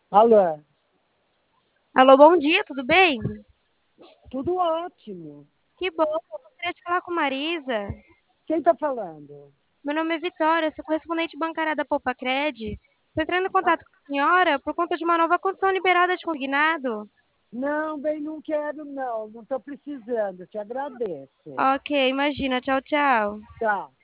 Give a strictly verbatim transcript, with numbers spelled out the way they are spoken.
Alô, Alô, bom dia, tudo bem? tudo ótimo. Que bom, eu gostaria de falar com Marisa. Quem está falando? Meu nome é Vitória, eu sou correspondente bancária da Poupacred. Estou entrando em Ah, contato com a senhora por conta de uma nova condição liberada de consignado. não, bem, não quero, não. Não estou precisando. Te agradeço. Ok, imagina, tchau, tchau. Tá.